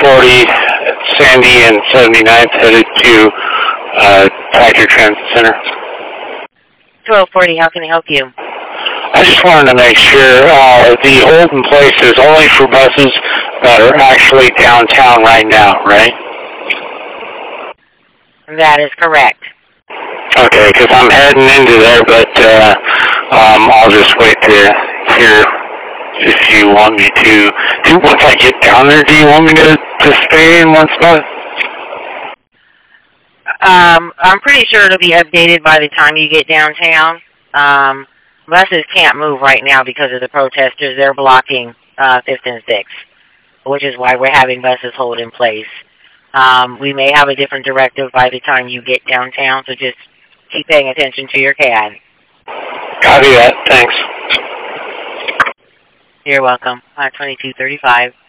1240 Sandy and 79th headed to Tractor Transit Center. 1240, how can I help you? I just wanted to make sure the holding place is only for buses that are actually downtown right now, right? That is correct. Okay, because I'm heading into there, but I'll just wait to hear if you want me to. Once I get down there, do you want me to stay in one spot? I'm pretty sure it'll be updated by the time you get downtown. Buses can't move right now because of the protesters. They're blocking 5th and 6th, which is why we're having buses hold in place. We may have a different directive by the time you get downtown, so just keep paying attention to your CAD. Copy that. Thanks. You're welcome. 2235.